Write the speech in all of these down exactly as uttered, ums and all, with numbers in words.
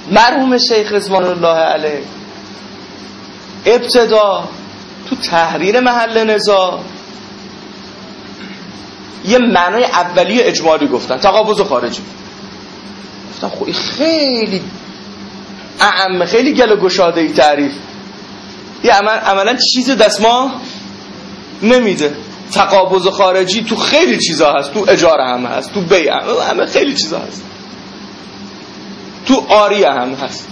مرحوم شیخ رضوان الله علیه ابتدا تو تحریر محل نزاع یه معنای اولیه اجمالی گفتن، تقابض خارجی. گفتن خب خیلی اعم، خیلی گل و گشاده ای تعریف، یه عمل عملا چیز دستما نمیده. تقابض خارجی تو خیلی چیزا هست، تو اجاره هم هست، تو بیع هم، همه خیلی چیزا هست، تو آریه هم هست،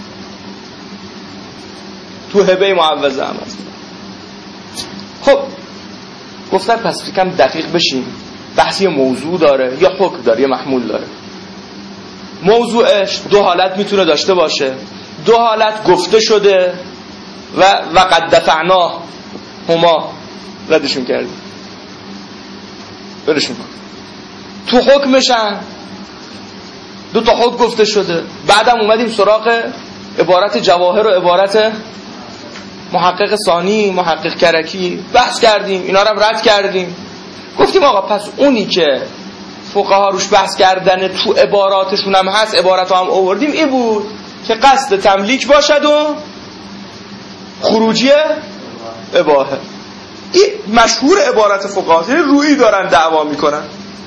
تو هبه معوضه هم هست. خب گفتن پس کم دقیق بشیم، بحثی موضوع داره یا حکم داره یا محمول داره. موضوعش دو حالت میتونه داشته باشه، دو حالت گفته شده و و قد دفعنا هما ردشون کردیم برشون کن. تو حکمشن دو تا حکم گفته شده، بعدم اومدیم سراغ عبارت جواهر و عبارت محقق ثانی، محقق کرکی، بحث کردیم، اینا رو رد کردیم. گفتیم آقا پس اونی که فقها روش بحث کردن تو عباراتشون هم هست، عبارت هم آوردیم، این بود که قصد تملیک باشد و خروجی اباحه. این مشهور عبارت فقها، یعنی رویی دارن دعوا میکنن.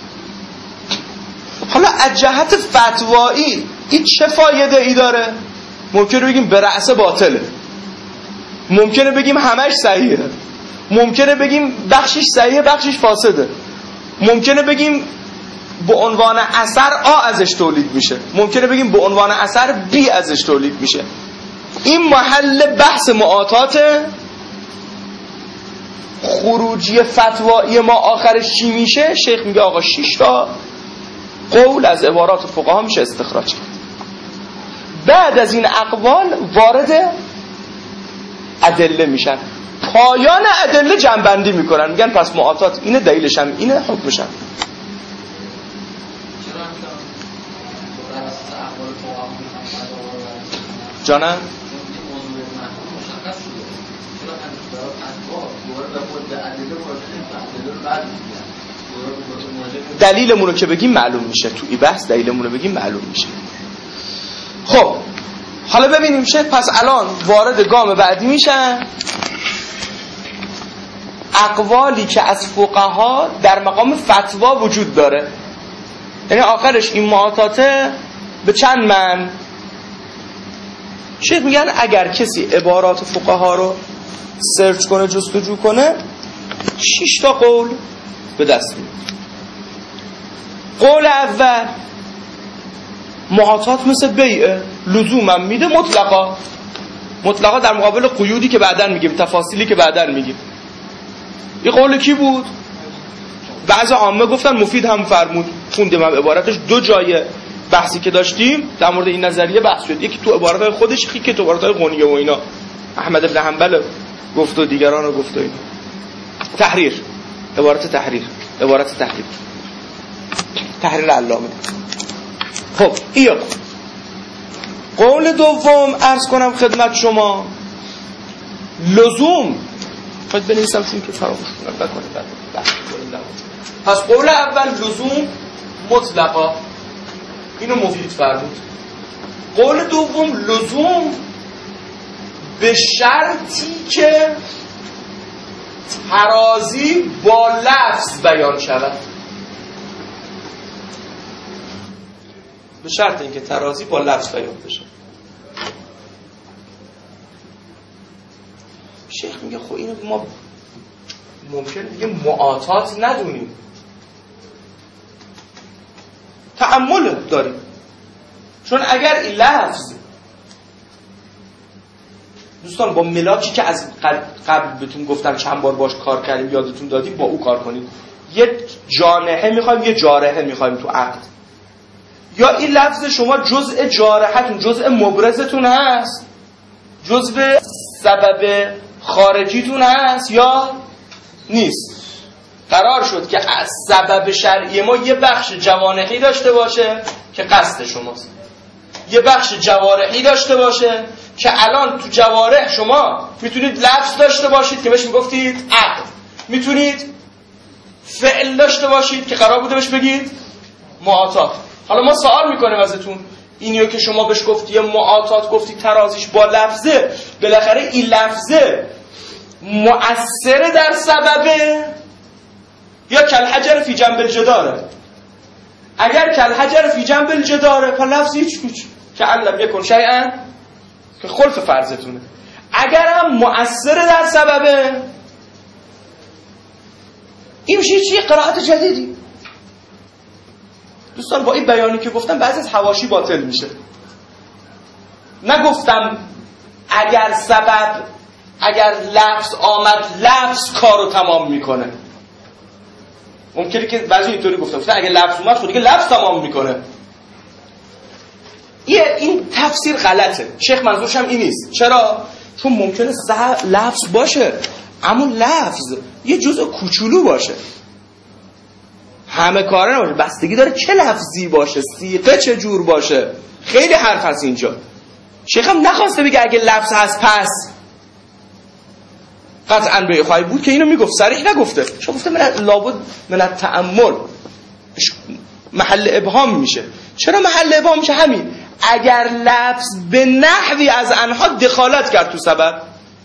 حالا از جهت فتوایی این چه فایده ای داره؟ ممکنه بگیم به رأس باطله، ممکنه بگیم همش صحیحه، ممکنه بگیم بخشش صحیحه بخشش فاسده، ممکنه بگیم به عنوان اثر آ ازش تولید میشه، ممکنه بگیم به عنوان اثر بی ازش تولید میشه. این محل بحث معاطات خروجی فتوایی ما آخرش چی میشه؟ شیخ میگه آقا شش تا قول از عبارات فقها میشه استخراج کرد. بعد از این اقوال وارد ادله میشن، پایان ادله جنبندی میکنن، میگن پس معاطات اینه، دلیلش هم اینه، حکمش هم جانم. دلیلمون رو که بگیم معلوم میشه، تو این بحث دلیلمون رو بگیم معلوم میشه. خب حالا ببینیم شه، پس الان وارد گام بعدی میشن اقوالی که از فقها در مقام فتوا وجود داره. یعنی آخرش این معاطاته به چند من شیخ میگن اگر کسی عبارات فقها رو سرچ کنه، جستجو کنه، شش تا قول به دست میاد. قول اول معاطات مثل بیعه، لزوما میده مطلقا، مطلقا در مقابل قیودی که بعداً میگیم، تفاصیلی که بعداً میگیم. این قول کی بود؟ بعضی عامه گفتن مفید هم فرمود، خوندیم هم عبارتش، دو جای بحثی که داشتیم در مورد این نظریه بحث شد، یکی تو عبارات خودش، یکی که تو عبارات غنیه و اینا، احمد بن حنبل گفت و دیگران رو گفت و اینا. تحریر، عبارت تحریر، عبارت تحریر تحریر علامه. خب این قول دوم عرض کنم خدمت شما، لزوم خواهد بنویسم چون که فراموش کنم بکنید. پس قول اول لزوم مطلقا، اینو مفید فرمود. قول دوم لزوم به شرطی که ترازی با لفظ بیان شود، به شرط اینکه ترازی با لفظ بیان بشه. شیخ میگه خب اینو ما ممکنه دیگه معاطات ندونیم، تأمل داریم، چون اگر این لفظ دوستان با ملاکی که از قبل بهتون گفتم چند بار باش کار کردیم، یادتون دادیم، با او کار کنید. یه جانحه میخوایم، یه جارحه میخوایم تو عقد. یا این لفظ شما جزء جارحتون، جزء مبرزتون هست، جزء سبب خارجیتون هست یا نیست. قرار شد که از سبب شرعی ما یه بخش جوانحی داشته باشه که قصد شماست، یه بخش جوارحی داشته باشه که الان تو جوارح شما میتونید لفظ داشته باشید که بهش میگفتید عقد، میتونید فعل داشته باشید که قرار بوده بهش بگید معاطات. حالا ما سوال میکنیم ازتون، اینیو که شما بهش گفتی معاطات، گفتی ترازیش با لفظه، بالاخره این لفظه مؤثر در سببه یا کالحجر فی جنب الجداره؟ اگر کالحجر فی جنب الجداره پس لفظ هیچ کوچ که علم یکن شیئا که خلف فرضتونه. اگر هم مؤثر در سببه این میشه چیه؟ قرائت جدیدی. دوستان با این بیانی که گفتم بعضی از حواشی باطل میشه. نگفتم اگر سبب، اگر لفظ آمد لفظ کارو تمام میکنه. ممکنه که بعضی اینطوری گفتم گفتم اگر لفظ اومد خود دیگه لفظ تمام میکنه. یه این تفسیر غلطه. شیخ منظورش هم این نیست. چرا؟ چون ممکنه لفظ باشه اما لفظ یه جزء کوچولو باشه، همه کاره نباشه. بستگی داره چه لفظی باشه، سیغه چه جور باشه. خیلی حرف هست اینجا. شیخ هم نخواسته بگه اگه لفظ هست پس قطعاً به خواهی بود که اینو میگفت، صریح نگفته. شو گفته من لابد من التأمل محل ابهام میشه. چرا محل ابهام میشه؟ همین اگر لفظ به نحوی از انها دخالت کرد تو سبب،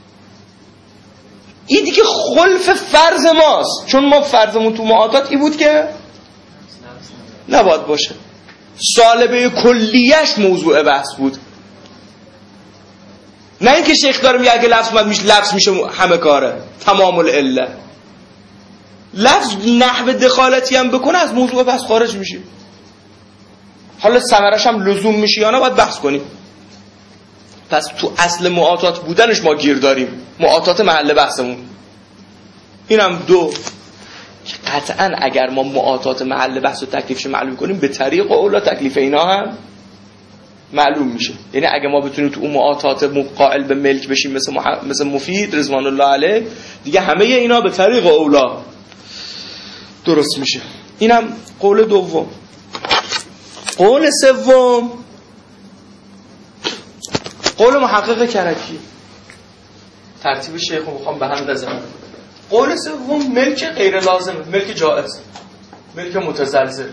این دیگه خلف فرض ماست. چون ما فرضمون تو معاطات این بود که نباید باشه، سالبه کلیش موضوع بحث بود. نه اینکه شیخ داره میگه اگه لفظ اومد میشه لفظ میشه همه کاره تمام العله. لفظ نحو دخالتی هم بکنه از موضوع بحث خارج میشه. حالا ثمرش هم لزوم میشه یا نه باید بحث کنیم. پس تو اصل معاطات بودنش ما گیر داریم، معاطات محل بحثمون. اینم دو که قطعا اگر ما معاطات محل بحث و تکلیفش معلوم کنیم به طریق اولا تکلیف اینا هم معلوم میشه. یعنی اگه ما بتونیم تو اون معاطات قائل به ملک بشیم مثل مح... مثل مفید رضوان الله علیه، دیگه همه اینا به طریق اولا درست میشه. اینم قول دوم. قول سوم قول محقق کرکی. ترتیب شیخ رو میخوام به هم بزنم. قول سوم ملک غیر لازمه، ملک جائز، ملک متزلزل.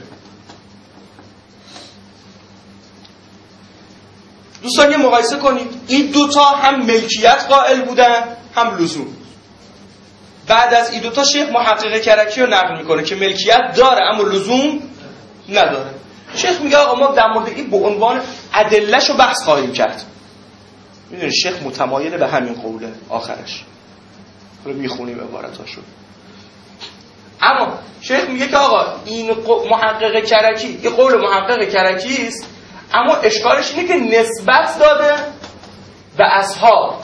دوستان یه مقایسه کنید، این دوتا هم ملکیت قائل بودن هم لزوم. بعد از این دوتا شیخ محقق کرکی رو نقل میکنه که ملکیت داره اما لزوم نداره. شیخ میگه آقا ما در مورد این به عنوان ادله‌شو بحث خواهیم کرد. میدونی شیخ متمایل به همین قوله آخرش. حالا میخونیم عبارتاشو. اما شیخ میگه که آقا این محقق کرکی، این قول محقق کرکی است، اما اشکالش اینه که نسبت داده به اصحاب.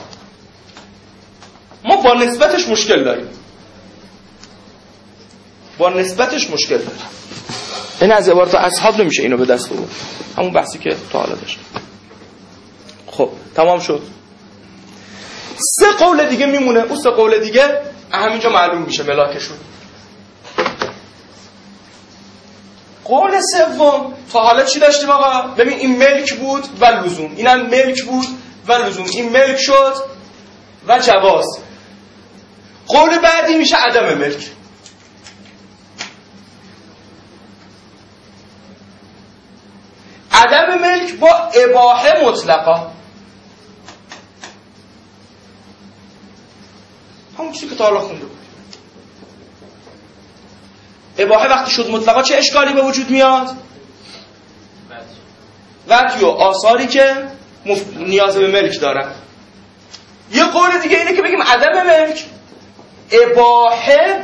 ما با نسبتش مشکل داریم. با نسبتش مشکل داریم. این از عبارت اصحاب نمیشه اینو به دست آورد. همون بحثی که تا حالا داشتیم. خب تمام شد. سه قول دیگه میمونه. اون سه قول دیگه همینجا معلوم میشه ملاکشون. قول سوم تا حالا چی داشتیم آقا؟ ببین این ملک بود و لزوم، اینم ملک بود و لزوم، این ملک شد و جواز. قول بعدی میشه عدم ملک. عدم ملک با اباحه مطلقا، همون چیزی که تا حالا خونده بود. اباحه وقتی شد مطلقا چه اشکالی به وجود میاد؟ وقتی و آثاری که مف... نیاز به ملک دارن. یه قول دیگه اینه که بگیم عدم ملک اباحه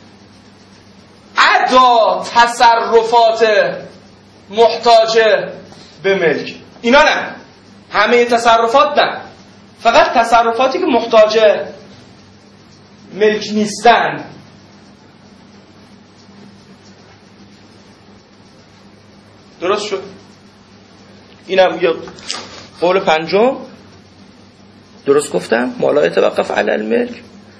ادا تصرفات محتاجه به ملک. اینا نه، همه تصرفات نه، فقط تصرفاتی که محتاجه ملک نیستن. درست شد؟ اینم یه قول پنجم. درست گفتم؟ مالا يتوقف علی الملک.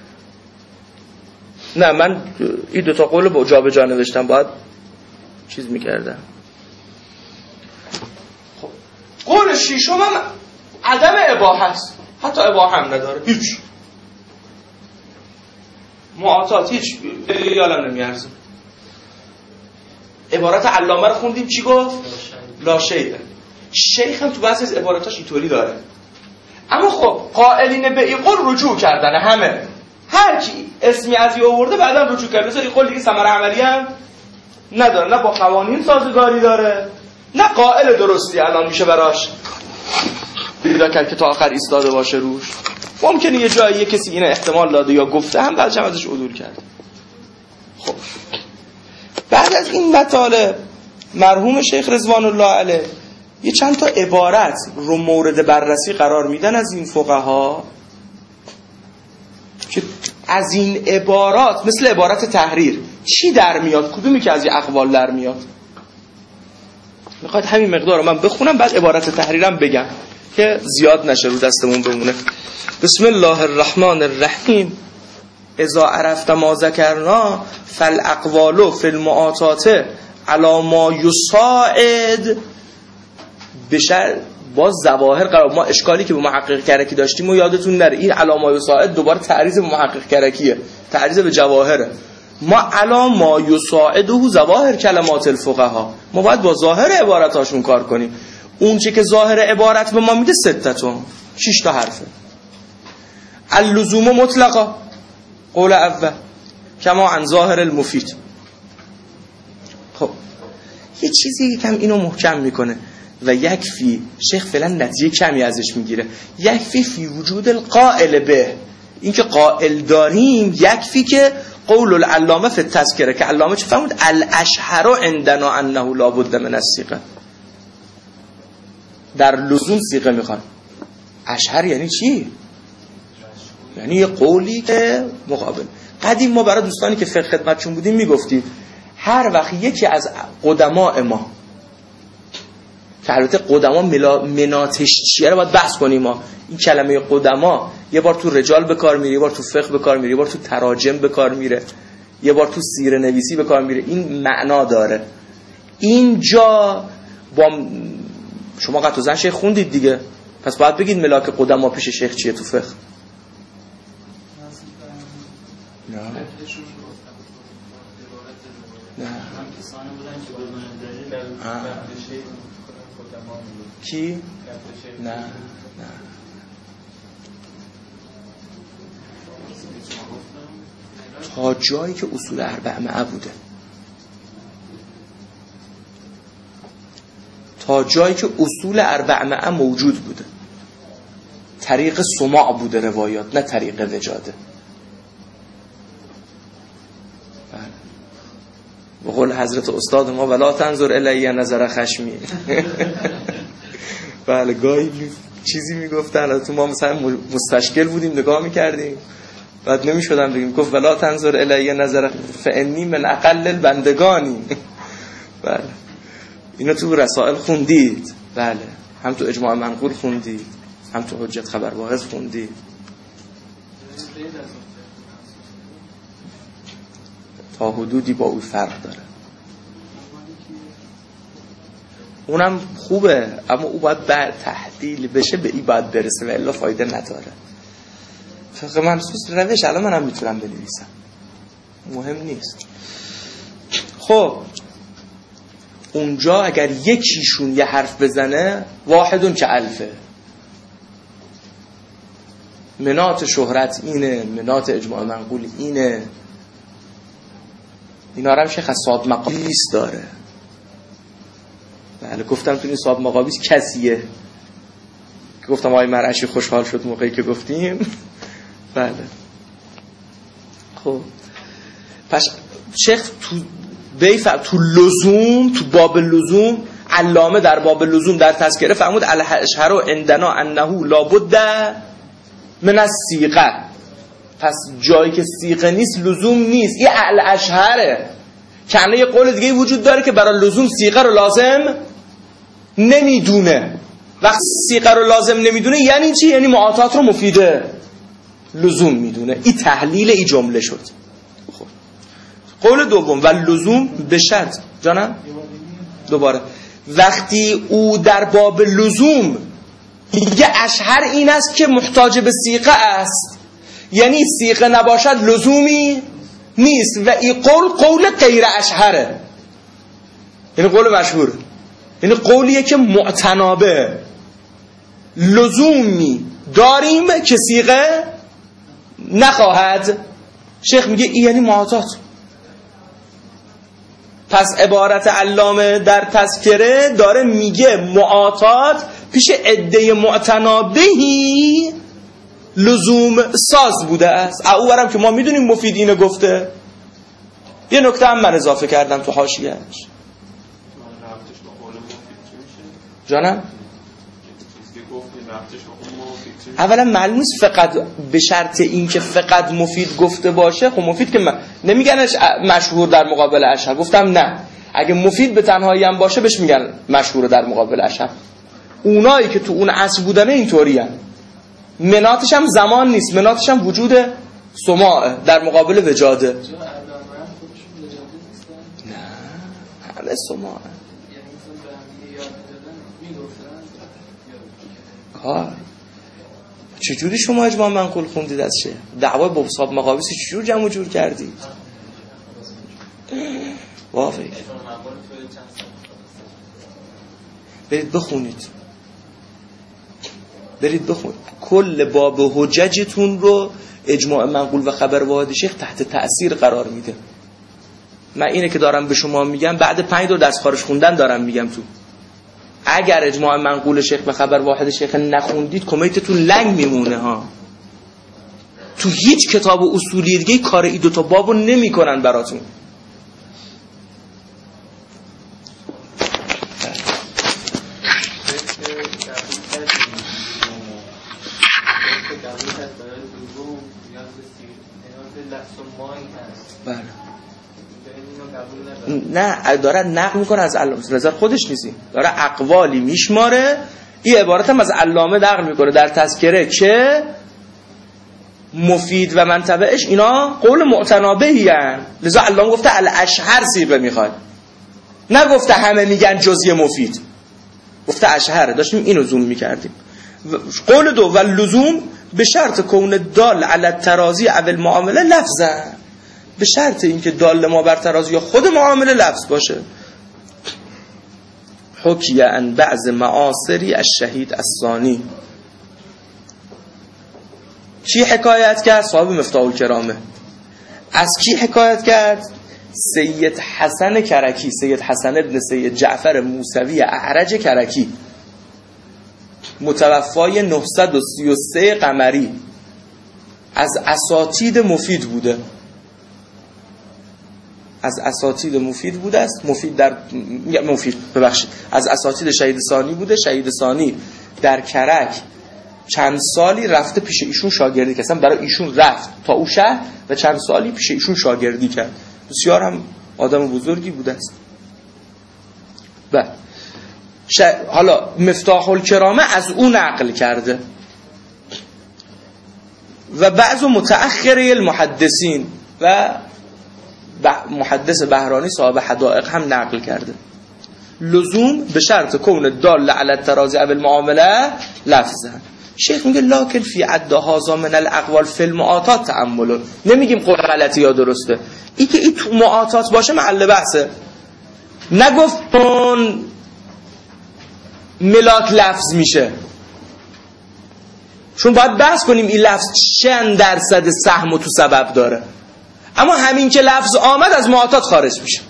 نه من این دوتا قول با جا به جا نوشتم، باید چیز میکردم. خب قول شیشم هم عدم اباحه است، حتی اباحه هم نداره، هیچ معاطات، هیچ یالم نمیارزه. عبارت علامه رو خوندیم چی گفت؟ لا شیء. شیخ هم تو بعضی از عباراتاش اینطوری داره. اما خب قائلین به این قول رجوع کردن همه، هر کی اسمی از این آورده بعدا رجوع کرده. مثلا این قول دیگه ثمره عملی هم نداره، نه با قوانین سازگاری داره، نه قائل درستی الان میشه براش پیدا کرد که تا آخر ایستاده باشه روش. ممکنه یه جایی کسی اینو احتمال داده یا گفته هم بعدش هم ازش عدول کرد. خب بعد از این مطالب مرحوم شیخ رضوان الله علیه یه چند تا عبارت رو مورد بررسی قرار میدن از این فقها که از این عبارات مثل عبارت تحریر چی در میاد، کدومی که از این اقوال در میاد. میخواد همین مقدار رو من بخونم بعد عبارت تحریرم بگم که زیاد نشه رو دستمون بمونه. بسم الله الرحمن الرحیم. اذا عرفت ما ذکرنا فالاقوال فی المعاطات علی ما یساعد بشر با ظواهر قرار. ما اشکالی که به محقق کرکی داشتیم و یادتون نره، این علی ما یساعد دوباره تعریض به محقق کرکیه، تعریض به جواهره. ما علی ما یساعده ظواهر کلمات الفقها، ما باید با ظاهر عبارتاشون کار کنیم. اون چه که ظاهر عبارت به ما میده ستتون شش تا حرفه. اللزوم مطلقا قول اول کما عن ظاهر المفید. خب یه چیزی کم اینو محکم میکنه و یکفی، شیخ فعلا نتیجه کمی ازش میگیره، یکفی فی وجود القائل به، این که قائل داریم یکفی که قول العلامه فی التذکره که علامه چه فرمود الاشهر عندنا انه لا بد من الصیغه. در لزوم صیغه میخوان. اشهر یعنی چی؟ یعنی یه قولی که مقابل. قدیم ما برای دوستانی که فقه خدمتشون بودیم میگفتیم هر وقت یکی از قدماء ما که البته قدما مناتش چیه رو باید بحث کنیم. ما این کلمه قدما یه بار تو رجال به کار میره، یه بار تو فقه به کار میره، یه بار تو تراجم به کار میره، یه بار تو سیره نویسی به کار میره. این معنا داره. اینجا با شما قطع و زن شیخ خوندید دیگه، پس باید بگید ملاک قدما پیش شیخ چیه تو فقه. نه نه کی؟ نه نه تا جایی که اصول اربعه بوده، تا جایی که اصول اربعه موجود بوده، طریق سماع بوده روایات، نه طریق وجاده. به قول حضرت استاد ما ولا تنظر الی نظر خشمی. بله گاهی چیزی میگفتن تو ما مثلا مستشکل بودیم نگاه میکردیم بعد نمیشدم بگیم، گفت ولا تنظر الی نظر فانی من اقل البندگانی. بله اینو تو رسائل خوندید، بله هم تو اجماع منقول خوندید، هم تو حجت خبر واحد خوندید. تا حدودی با اون فرق داره. اونم خوبه اما او باید بعد تحلیل بشه، به این باید برسه و الا فایده نداره. فقه منصوص روش الان منم میتونم بنویسم، مهم نیست. خب اونجا اگر یکیشون یه حرف بزنه واحدون که الفه، منات شهرت اینه، منات اجماع منقول اینه. اینا رو هم شیخ از صاد مقابیس داره. بله گفتم تو این صاد مقابیس کسیه، گفتم آقای مرعشی خوشحال شد موقعی که گفتیم. بله خب پس شیخ تو بیف تو لزوم، تو باب لزوم، علامه در باب لزوم در تذکره فرمود الاشهر عندنا انه لابد من الصیغه. پس جایی که صیغه نیست لزوم نیست، این الاشهره. کنه یه قول دیگه وجود داره که برای لزوم صیغه رو لازم نمیدونه. وقت صیغه رو لازم نمیدونه یعنی چی؟ یعنی معاطات رو مفیده لزوم میدونه. این تحلیل این جمله شد. خب قول دوم و لزوم به شرط جانم دوباره وقتی او در باب لزوم یه اشهر این است که محتاج به صیغه است، یعنی صیغه نباشد لزومی نیست و این قول قول غیر اشهره، یعنی قول مشهور. یعنی قولیه که معتنابه، لزومی داریم که صیغه نخواهد. شیخ میگه این یعنی معاطات. پس عبارت علامه در تذکره داره میگه معاطات پیش عده معتنابهی لزوم ساز بوده است. او برم که ما میدونیم مفید اینو گفته. یه نکته هم من اضافه کردم تو حاشیه‌اش. جانم اولا معلوم نیست فقط به شرط این که فقط مفید گفته باشه. خب مفید که من نمیگنش مشهور در مقابل اشهر. گفتم نه، اگه مفید به تنهایی هم باشه بهش میگن مشهور در مقابل اشهر. اونایی که تو اون عصر بودن اینطوری هن. مناتش هم زمان نیست، مناتش هم وجود سماع در مقابل وجاده. نه همه سماع کار. چجوری شما اجماع منقول خوندید از چه؟ دعوای با صاحب مقابسی چجور جمع و جور کردید؟ وافق برید بخونید، برید بخونید کل باب حججتون رو اجماع منقول و خبر واحد شیخ تحت تأثیر قرار میده. من اینه که دارم به شما میگم بعد پنج دور دست خارج خوندن دارم میگم. تو اگر اجماع منقول شیخ و خبر واحد شیخ نخوندید کمیتتون لنگ میمونه ها. تو هیچ کتاب اصولی دیگه کار این دو تا بابو نمیکنن براتون. بله نه داره نقل میکنه از علامه، نظر خودش نیستی، داره اقوالی میشماره. این عبارت هم از علامه نقل میکنه در تذکره که مفید و منطبعش اینا قول معتنابهی هن. لذا علامه گفته الاشهر صیغه میخواد، نگفته همه میگن جزء مفید، گفته اشهر. داشتیم اینو زوم میکردیم. قول دو و لزوم به شرط کون دال علی الترازی اول معامله لفظه، به شرط اینکه دال ما بر ترازی یا خود معامله لفظ باشه. حکیه ان بعض معاصری الشهید الثانی. کی حکایت کرد؟ صاحب مفتاح الکرامه. از کی حکایت کرد؟ سید حسن کرکی، سید حسن ابن سید جعفر موسوی اعرج کرکی، متوفای نهصد و سی و سه قمری. از اساتید مفید بوده، از اساتید مفید بوده است. مفید در مفید ببخشید از اساتید شهید ثانی بوده. شهید ثانی در کرک چند سالی رفته پیش ایشون شاگردی کرد، اصلا برای ایشون رفت تا او شهر و چند سالی پیش ایشون شاگردی کرد. بسیار هم آدم بزرگی بوده است. بله ش... حالا مفتاح الکرامه از او نقل کرده و بعض متأخر المحدثین و محدث بهرانی صاحب حدائق هم نقل کرده. لزوم به شرط کون دال علی الترازی اول معامله لفظه. شیخ میگه لکن فی عد هذا من الاقوال فی المعاطات تأمل. نمیگیم قول غلطی یا درسته، این که این تو معاطات باشه محل بحثه. نگفت اون ملاک لفظ میشه، چون باید بحث کنیم این لفظ چند درصد سهم و تو سبب داره. اما همین که لفظ آمد از معاطات خارج میشه.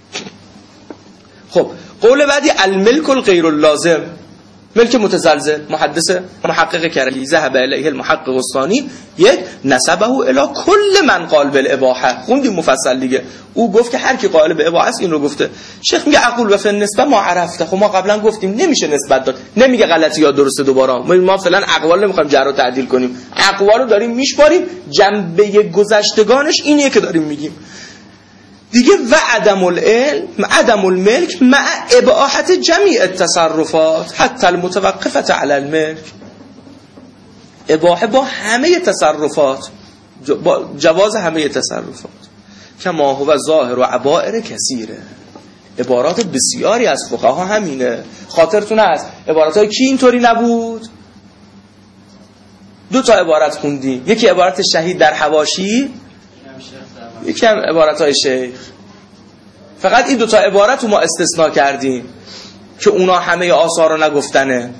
خب قول بعدی الملک الغیر اللازم، ملک متزلزل. محدث محقق کرکی ذهب الیه المحقق الثانی یک نسبه الی کل من قال بالاباحه. خوندیم مفصل دیگه. او گفت که هر کی قائل به اباحه است این رو گفته. شیخ میگه اقول و فی النسبه ما عرفته. خب ما قبلا گفتیم نمیشه نسبت داد. نمیگه غلطی یا درسته. دوباره ما فعلا اقوال نمیخوایم جر و تعدیل کنیم، اقوالو داریم میشماریم، جنبه گذشتگانش اینیه که داریم میگیم دیگه. و عدم العلم عدم الملک مع اباحت جمیع التصرفات حتی المتوقفه علی الملک. اباحه با همه تصرفات، با جواز همه تصرفات. کما هو ظاهر و عبائر کثیره. عبارات بسیاری از فقها همینه. خاطرتون هست عباراتای کی اینطوری نبود؟ دو تا عبارت خوندیم، یکی عبارت شهید در حواشی، یکی هم عبارت های شیخ. فقط این دوتا عبارت رو ما استثناء کردیم. که اونا همه آثار رو نگفتنه.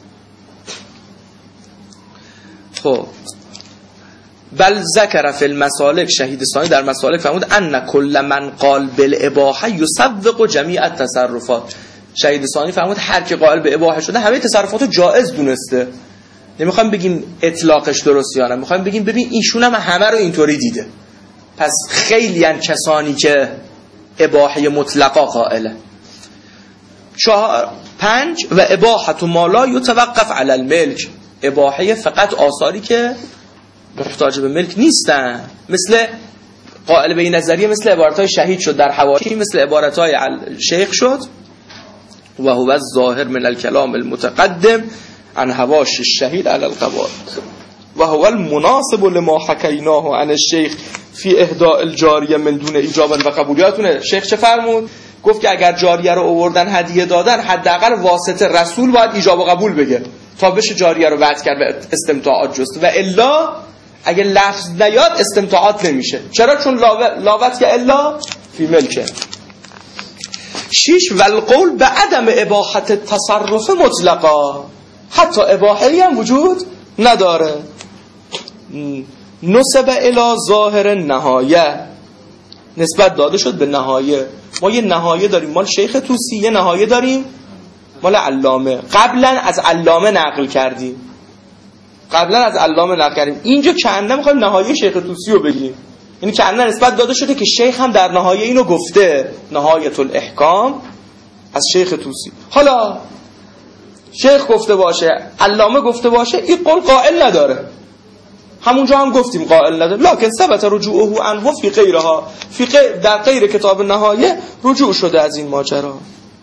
خب بل ذکر فی المسالک، شهید ثانی در مسالک فرمود ان کل من قال بالاباحه یسوق جمیع التصرفات. شهید ثانی فرمود هر کی قائل به اباحه شده همه تصرفاتو جایز دونسته. نمیخوایم بگیم اطلاقش درست یا نه، میخوایم بگیم ببین ایشون هم همه رو اینطوری دیده. پس خیلی ان کسانی که اباحه مطلقا قائله. چهار پنج و اباحه ما لا یتوقف علی الملک، اباحه فقط آثاری که محتاج به ملک نیستن، مثل قائل به این نظریه مثل عبارتهای شهید شد در حواشی، مثل عبارتهای شیخ شد و هو الظاهر من الكلام المتقدم عن حواش الشهید علی القواعد و هو المناسب لما حکیناه عن الشیخ فی اهداء الجاریه من دون ایجاب و قبولیاتونه. شیخ چه فرمود؟ گفت که اگر جاریه رو آوردن هدیه دادن حداقل واسطه رسول باید ایجاب و قبول بگه تا بشه جاریه رو وعد کرد و استمتاعات جست، و الا اگه لفظ نیاد استمتاعات نمیشه. چرا؟ چون لاوت که الا فی ملکه. شیش والقول به عدم اباحت تصرف مطلقا، حتی اباحه‌ای هم وجود نداره. نسب الی ظاهر نهایه، نسبت داده شد به نهایه. ما یه نهایه داریم مال شیخ طوسی، یه نهایه داریم مال علامه. قبلا از علامه نقل کردیم قبلا از علامه نقل کردیم اینجا کنده میخوایم نهایه شیخ طوسی رو بگیم. یعنی کنده نسبت داده شده که شیخ هم در نهایه اینو گفته، نهایت الاحکام از شیخ طوسی. حالا شیخ گفته باشه، علامه گفته باشه، این قول قائل نداره. همونجا هم گفتیم قائل نداره، لکن ثبت رجوعه عنه فی غیرها، فی غیر در غیر کتاب نهایه رجوع شده از این ماجرا.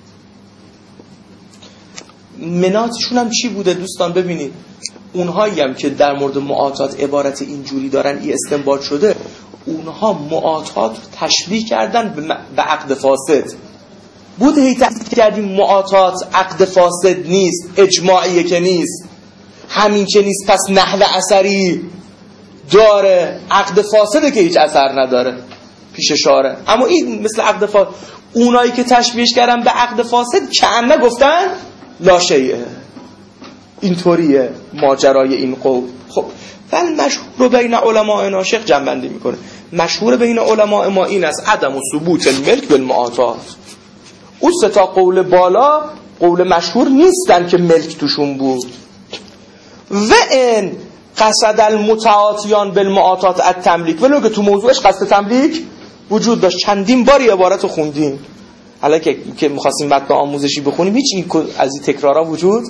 مناتشون هم چی بوده دوستان؟ ببینید اونهایی هم که در مورد معاطات عبارت اینجوری دارن ای استنباط شده، اونها معاطات تشبیه کردن به عقد فاسد. بود هی تحقیق کردیم معاطات عقد فاسد نیست، اجماعیه که نیست، همین که نیست پس نحو اثری داره، عقد فاسده که هیچ اثر نداره پیش شاره. اما این مثل عقد فاسد، اونایی که تشبیهش کردن به عقد فاسد کأنه گفتن لا شیء. اینطوریه ماجرای این قول. خب ولی مشهور بین علماء شیخ جنبندی میکنه، مشهور بین علماء ما این است عدم و ثبوت الملک بالمعاطات. اون سه تا قول بالا قول مشهور نیستن که ملک توشون بود. و این قصد المتعاطیان بالمعاطات التملیک، ولی که تو موضوعش قصد تملیک وجود داشت. چندین باری عبارت رو خوندیم. حالا که که می‌خواستیم متن آموزشی بخونیم هیچ این از این تکرارا وجود.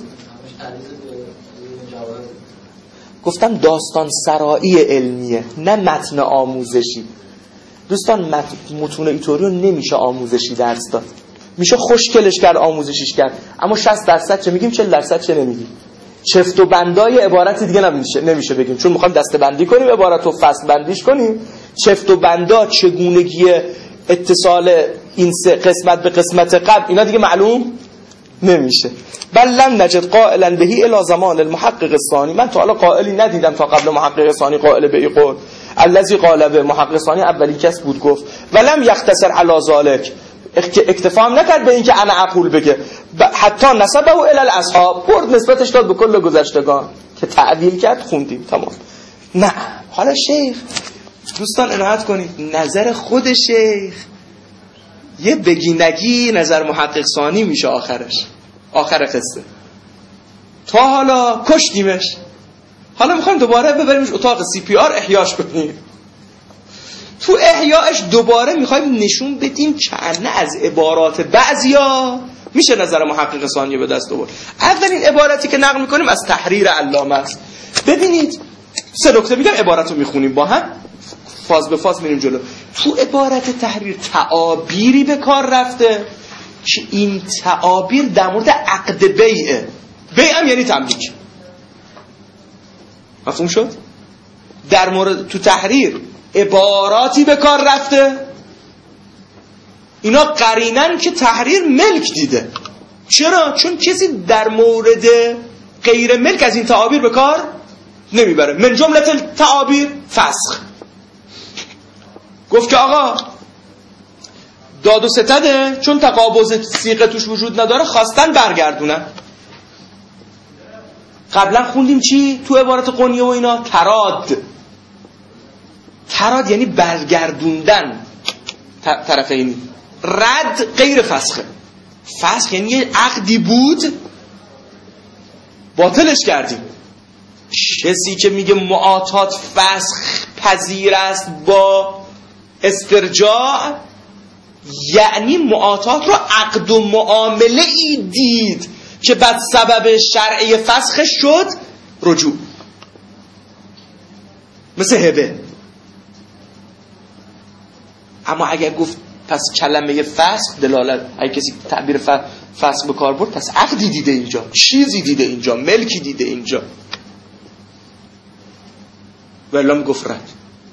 گفتم داستان سرایی علمیه نه متن آموزشی. دوستان متون اینطوری رو نمیشه آموزشی درس داد، میشه خوشگلش کرد آموزشیش کرد، اما شصت درصد چه میگیم چهل درصد چه نمیگیم. چفت و بندای عبارت دیگه نمیشه نمیشه بگیم، چون میخوایم دسته بندی کنیم عبارت رو، فصل بندیش کنیم. چفت و بندا چگونگی اتصال این سه قسمت به قسمت قبل اینا دیگه معلوم نمیشه. بل لم نجد قائلا بهی الی زمان المحقق الثانی، من تا حالا قائلی ندیدم تا قبل محقق ثانی قائل به این قول. الذی قال به محقق ثانی اولی کس بود گفت ولم یختصر علی ذلک، اکتفا هم نکرد به این که انا اقول بگه، حتی نسبه الی الاصحاب، برد نسبتش داد به کل گذشتگان که تعدیل کرد خوندیم تمام. نه حالا شیخ دوستان عنایت کنید، نظر خود شیخ یه بگی نگی نظر محقق ثانی میشه آخرش، آخر قصه. تا حالا کشتیمش، حالا میخوایم دوباره ببریمش اتاق سی پی آر احیاش کنیم. تو احیاش دوباره میخوایم نشون بدیم چنه از عبارات بعضیا میشه نظر محقق ثانی به دست آورد. اولین عبارتی که نقل میکنیم از تحریر علامه است. ببینید سه نکته میگم، عبارت رو میخونیم با هم فاز به فاز میریم جلو. تو عبارت تحریر تعابیری به کار رفته که این تعابیر در مورد عقد بیعه. بیع هم یعنی تملیک. مفهوم شد؟ در مورد تو تحریر عباراتی به کار رفته اینا قرینن که تحریر ملک دیده. چرا؟ چون کسی در مورد غیر ملک از این تعابیر به کار نمیبره. من جمله تعابیر فسخ. گفت که آقا داد و ستده، چون تقابض صیغه توش وجود نداره خواستن برگردونن. قبلا خوندیم چی تو عبارت قنیه و اینا؟ تراد. تراد یعنی برگردوندن طرفینی. رد غیر فسخه. فسخ یعنی یه عقدی بود باطلش کردیم. کسی که میگه معاطات فسخ پذیر است با استرجاع، یعنی معاطات رو عقد و معامله ای دید که بعد سبب شرعی فسخش شد رجوع، مثل هبه. اما اگر گفت پس کلمه فسخ دلالت، اگه کسی تعبیر فسخ به کار برد، پس عقدی دیده اینجا، چیزی دیده اینجا، ملکی دیده اینجا، ولی میگفت رد.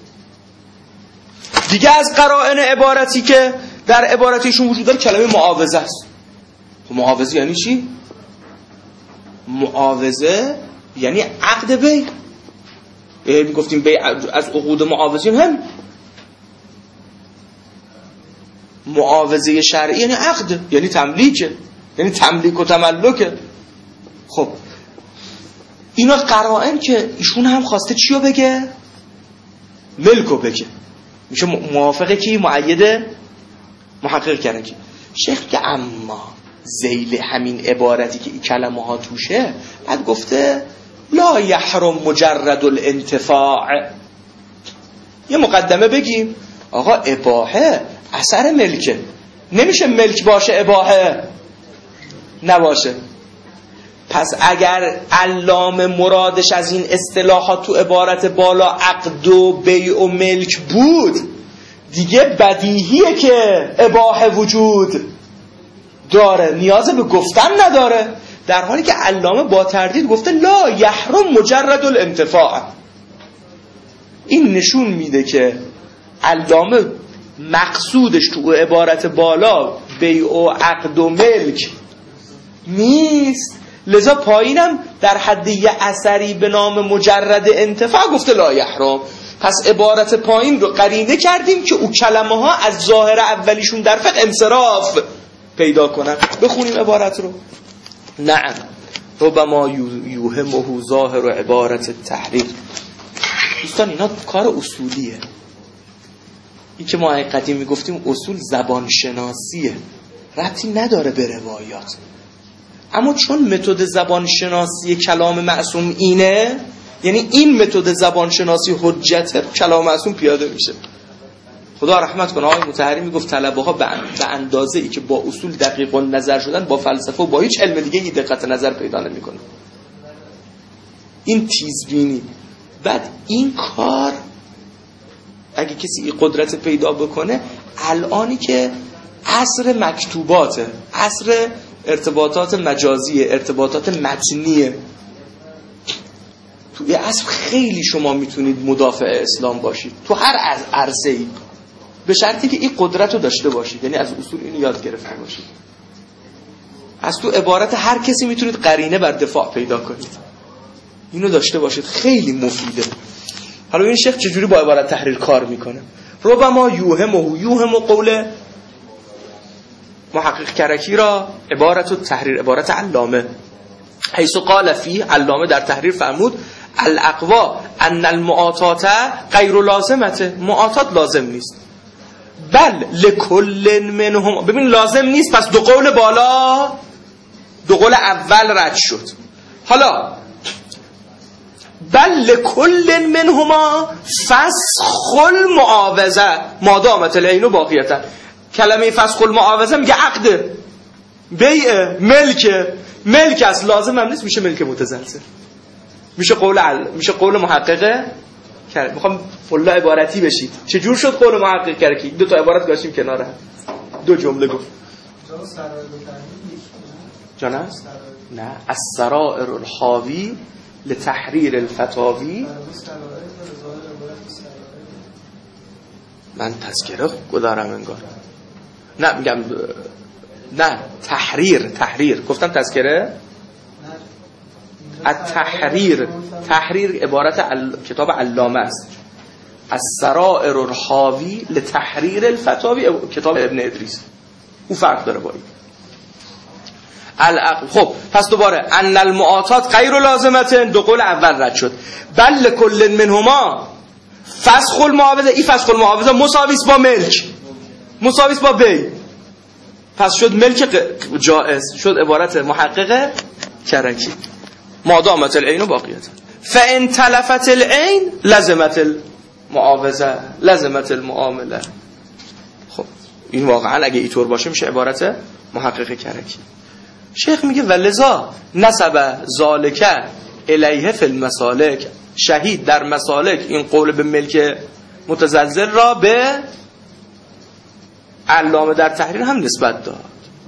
دیگه از قرائن عبارتی که در عبارتیشون وجود داره کلمه معاوضه است. معاوضه یعنی چی؟ معاوضه یعنی عقد بیع. میگفتیم بیع از عقود معاوضین هم. معاوضه شرعی یعنی عقد، یعنی تملیکه، یعنی تملیک و تملکه. خب اینا قرائن که ایشون هم خواسته چیو بگه؟ ملکو بگه. میشه موافقه کی؟ معید محقق کردن کی؟ شیخ که اما ذیل همین عبارتی که این کلمه ها توشه بعد گفته لا یحرم مجرد الانتفاع. یه مقدمه بگیم آقا اباحه اثر ملکه، نمیشه ملک باشه اباحه نباشه. پس اگر علامه مرادش از این اصطلاحات تو عبارت بالا عقد و بیع و ملک بود، دیگه بدیهیه که اباحه وجود داره، نیاز به گفتن نداره. در حالی که علامه با تردید گفته لا یحرم مجرد الانتفاع. این نشون میده که علامه مقصودش تو عبارت بالا بیع و عقد و ملک نیست، لذا پایینم در حد یه اثری به نام مجرد انتفاع گفته لا یحرم. پس عبارت پایین رو قرینه کردیم که او کلمه ها از ظاهر اولیشون در فقه انصراف پیدا کنن. بخونیم عبارت رو. نعم ربما یوهمه ظاهر و عبارت تحریر. دوستان اینا کار اصولیه. این که ما قدیم میگفتیم اصول زبان شناسیه، ربطی نداره به روایات. اما چون متد زبان شناسی کلام معصوم اینه، یعنی این متد زبان شناسی حجت کلام معصوم پیاده میشه. خدا رحمت کنه آقای مطهری میگفت طلبه ها به اندازه ای که با اصول دقیق نظر شدن، با فلسفه و با هیچ علم دیگه ای دقت نظر پیدا نمیکنه. این تیزبینی. بعد این کار اگه کسی این قدرت پیدا بکنه، الانی که عصر مکتوباته، عصر ارتباطات مجازیه، ارتباطات متنیه، تو یه عصر خیلی شما میتونید مدافع اسلام باشید تو هر عرصه‌ای، به شرطی که این قدرت رو داشته باشید، یعنی از اصول اینو یاد گرفته باشید. از تو عبارت هر کسی میتونید قرینه بر دفاع پیدا کنید، اینو داشته باشید، خیلی مفیده. حالا این شیخ چجوری با عبارت تحریر کار میکنه؟ ربما یوهمه، یوهم و قول محقق کرکی را عبارت و تحریر، عبارت علامه، حیث قال فی، علامه در تحریر فرمود الاقوا ان المعاطات غیر لازمته، معاطات لازم نیست. بل لکل منهم، ببین لازم نیست، پس دو قول بالا، دو قول اول رد شد. حالا بل لکل منهما فسخ المعاوضه ما دامت العین باقیتا. کلمه فسخ المعاوضه میگه عقد، بیع، ملک، ملک است، لازم هم نیست، میشه ملک متزلزل، میشه قول عل... میشه قول محققه کرد. میخوام فلا عبارتی بشید. چجور شد قول محقق کرد؟ دو تا عبارت گذاشتیم کناره، دو جمله گفت. جانا نه السرائر الحاوی لتحریر الفتاوی. من تذکره گذارم انگار. نه میگم نه تحریر، تحریر گفتم تذکره. التحریر، تحریر عبارت ال... کتاب علامه است. السرائر الحاوی لتحریر الفتاوی کتاب ابن ادریس. او فرق داره با این. خب پس دوباره ان المعاطات غیر لازمه، دو قول اول رد شد. بل کل منهما فسخ المعاوضه، این فسخ المعاوضه مساویس با ملک، مساویس با بی، پس شد ملک جائز، شد عبارت محقق کرکی. ما دامت العین باقیت فان تلفت العین لزمت المعاوضه لزمت المعامله. خب این واقعا اگه اینطور باشه میشه عبارت محقق کرکی. شیخ میگه ولذا نسب ذالک الیه فی المسالک، شهید در مسالک این قول به ملک متزلزل را به علامه در تحریر هم نسبت داد.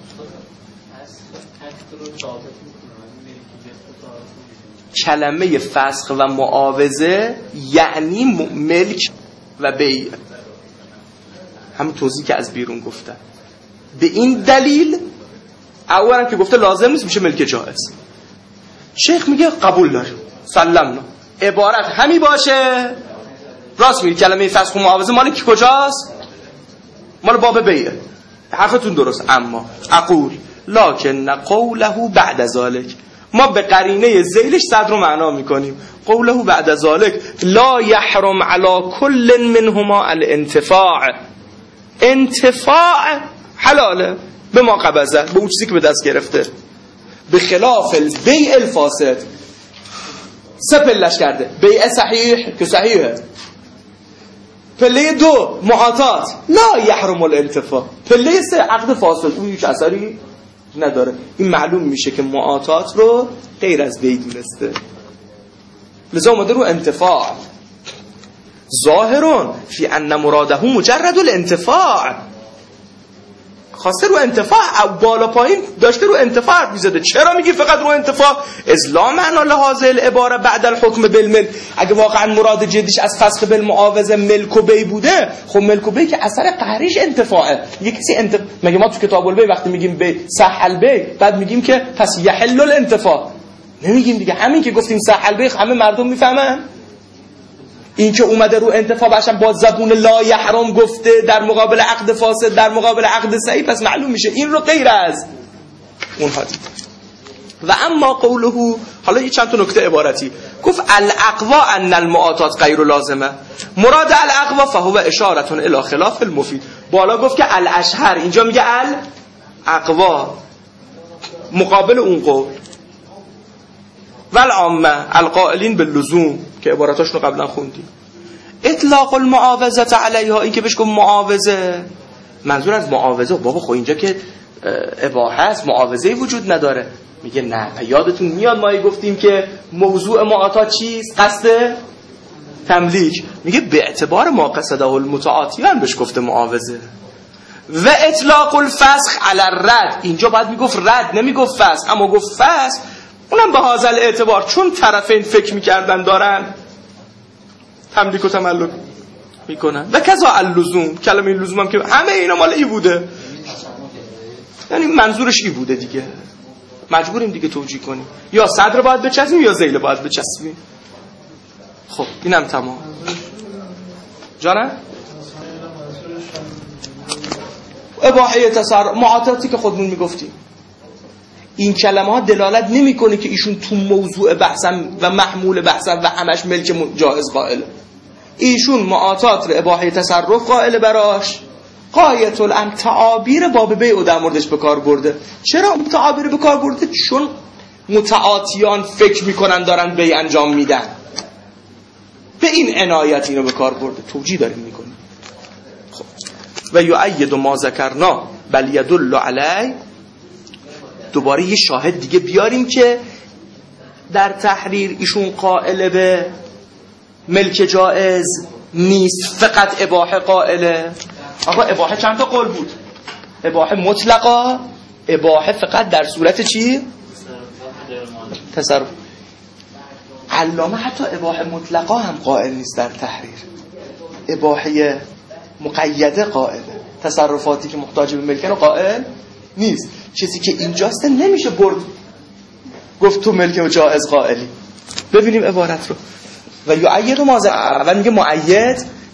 کلمه فسخ و معاوضه یعنی ملک و بیع، همون توضیح که از بیرون گفتم. به این دلیل اولا که گفته لازم نیست میشه ملک جائز. شیخ میگه قبول داریم، سلمنا، عبارت همی باشه. راست میگه کلمه فسخ و معاوضه مال کی کجاست؟ مال باب بیعه، حرفتون درست. اما اقول لکن قوله بعد ذلك، ما به قرینه ذیلش صدر رو معنا میکنیم. قوله بعد ذلك لا يحرم على كل منهما الانتفاع، انتفاع حلاله به ما قبضه، به اون چیزی که به دست گرفته، به خلاف البیع الفاسد. سه پلش کرده، بیع صحیح که صحیحه، پله دو معاطات لا یحرم الانتفاع، پله سه عقد فاسد اون هیچ اثری نداره. این معلوم میشه که معاطات رو غیر از بیع دونسته، لذا اومده رو انتفاع. ظاهرون فی ان مراده مجرد الانتفاع، خواسته رو انتفاع، بالا پایین داشته رو انتفاع میزده. چرا میگی فقط رو انتفاع؟ ازلا معنا لحاظ العباره بعد الحکم بالملک. اگه واقعا مراد جدیش از فسخ بالمعاوضه ملک و بی بوده، خب ملک و بی که اثر قهریش انتفاعه. یه کسی انت... مگه ما تو کتاب البی وقتی میگیم بی صح البی بعد میگیم که پس یحل الانتفاع؟ نمیگیم دیگه. همین که گفتیم صح البی همه مردم میفهمن. این که اومده رو انتفاع باشن با زبون لا یحرم گفته در مقابل عقد فاسد، در مقابل عقد صحیح، پس معلوم میشه این رو غیر از اونها دید. و اما قوله، حالا یه چند تا نکته عبارتی گفت الاقوا ان المعاطات غیر لازمه، مراد الاقوا فهو اشاره الی خلاف المفید. بالا گفت که الاشهر، اینجا میگه الاقوا مقابل اون قول. والعامه القائلین باللزوم که عباراتاشونو قبلا خوندیم. اطلاق المعاوضه علیها، این که بهش گفت معاوضه، منظور از معاوضه بابا خب اینجا که اباحه است، معاوضه‌ای وجود نداره. میگه نه، یادتون میاد ما گفتیم که موضوع معاطات چیست؟ قصد تملیک. میگه به اعتبار ما قصده المتعاطیان بهش گفته معاوضه. و اطلاق الفسخ علی الرد، اینجا باید میگفت رد، نمیگفت فسخ، اما گفت فسخ. اونم به هذا الاعتبار چون طرفین فکر میکردن دارن تملیک و تملک میکنن. و کذا اللزوم، کلمه لزوم هم که همه اینا مال ای بوده، یعنی منظورش ای بوده دیگه، مجبوریم دیگه توجیه کنیم، یا صدر باید بچسبیم یا ذیل باید بچسبیم. خب اینم تمام. جانه اباحه تصرف معاطاتی که خودمون میگفتیم، این کلمه ها دلالت نمیکنه که ایشون تو موضوع بحثن و محمول بحثن و همش ملک جائز قائله. ایشون معاطات رو اباحه تصرف قائله براش. قایت الامر تعابیر باب بیع در موردش به کار برده. چرا تعابیر به کار برده؟ چون متعاطیان فکر میکنن دارن بیع انجام میدن، به این عنایت اینو به کار برده. توجیه داریم میکنیم. خب و یؤید ما ذکرنا بل یدل علی، دوباره یه شاهد دیگه بیاریم که در تحریر ایشون قائل به ملک جائز نیست، فقط اباحه قائله. آقا اباحه چند تا قول بود؟ اباحه مطلقا، اباحه فقط در صورت چی؟ تصرف. علامه حتی اباحه مطلقا هم قائل نیست در تحریر، اباحه مقیده قائله. تصرفاتی که محتاج به ملکن قائل نیست. چیزی که اینجاست نمیشه برد گفت تو ملک و جائز قائلی. ببینیم عبارت رو. و یؤید ما ذکر، اول میگه مؤید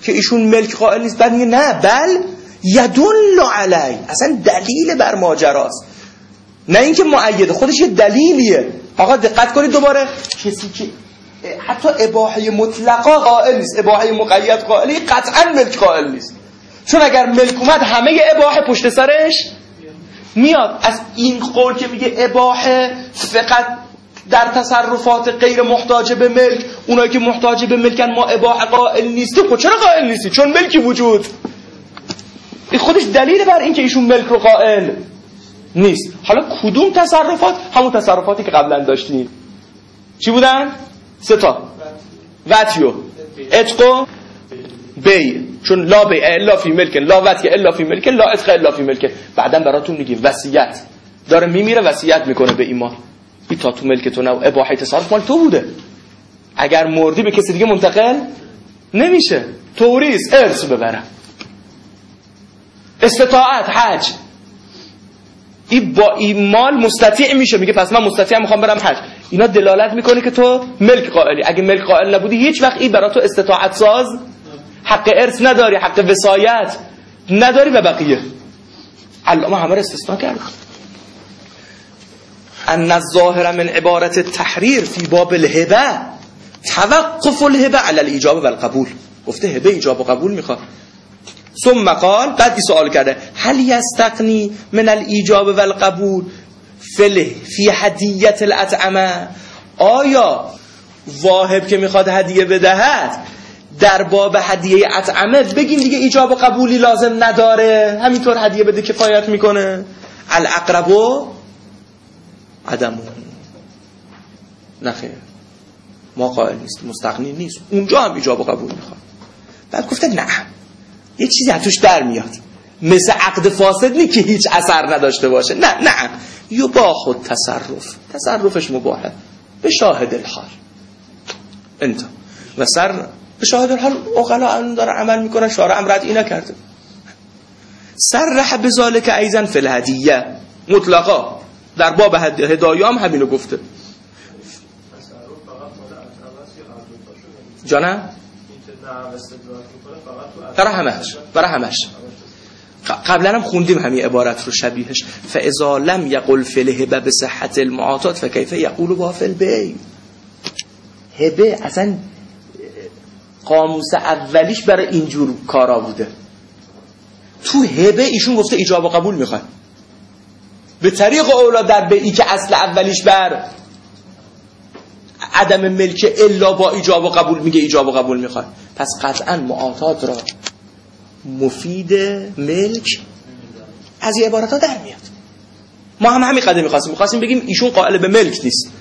که ایشون ملک قائل نیست، بعد میگه نه بل یدل علی، اصلا دلیل بر ماجراست، نه اینکه مؤید، خودش یه دلیلیه. آقا دقت کنید دوباره، کسی که حتی اباحه مطلقا قائل نیست، اباحه مقید قائلی، قطعا ملک قائل نیست، چون اگر ملک اومد همه اباحه پشت سرش میاد. از این قول که میگه اباحه فقط در تصرفات غیر محتاج به ملک، اونایی که محتاج به ملکن ما اباحه قائل نیستیم. خب چرا قائل نیستی؟ چون ملکی وجود. این خودش دلیل بر این که ایشون ملک رو قائل نیست. حالا کدوم تصرفات؟ همون تصرفاتی که قبلا داشتیم. چی بودن؟ سه تا. وطیو اتقو بی، چون لا بی الا فی ملک، لا وطی الا فی ملک، لا اتق الا فی ملک. بعدن براتون میگیم وصیت داره میمیره، وصیت میکنه به ایمان، این تا تو ملک تو نه، اباحه تصرف مال تو بوده، اگر مردی به کسی دیگه منتقل نمیشه. توریث ارث ببره. استطاعت حج، این با این مال مستطیع میشه، میگه پس من مستطیع میخوام برم حج. اینا دلالت میکنه که تو ملک قائلی. اگه ملک قائل نبودی هیچ وقت این برای تو استطاعت ساز، حق ارث نداری، حق وصایت نداری و بقیه. علامه همه رو استثناء کرد. ان الظاهر من عبارت التحریر فی باب الهبه توقف الهبه علی الاجابه و القبول. گفته هبه ایجاب و قبول میخواد. ثم قال، بعد این سوال کرده هل یستغنی من الاجابه و القبول فی فی هدیه الاطعمه، آیا واهب که میخواد هدیه بدهد در باب هدیه اطعمه بگیم دیگه ایجاب و قبولی لازم نداره، همینطور هدیه بده کفایت میکنه؟ الاقربو عدمو، نخیر ما قائل نیست، مستغنی نیست، اونجا هم ایجاب و قبول میخواد. بعد گفته نه، یه چیزی از توش در میاد، مثل عقد فاسد نیست که هیچ اثر نداشته باشه، نه نه یباح خود تصرف، تصرفش مباحه به شاهد الحال انت و سر به شاهد الحال عقلا اون داره عمل میکنه، شارع امر ردی نکرده. صرح بذالک ایضا فی الهدیه مطلقا، در باب هدایا هم همینو گفته. جانم برای همش برای همش قبلا هم خوندیم همین عبارت رو شبیهش. فاذا لم یقل فی الهبه بصحت المعاطات فکیف یقول با فی البیع. هبه اصلا قاموس اولیش برای اینجور کارا بوده. تو هبه ایشون گفته ایجاب و قبول میخواد، به طریق اولا در بیعی که اصل اولیش بر عدم ملک الا با ایجاب و قبول میگه ایجاب و قبول میخواد. پس قطعا معاطات را مفید ملک از این عبارت ها در میاد. ما هم همین قضیه میخواستیم میخواستیم بگیم ایشون قائل به ملک نیست،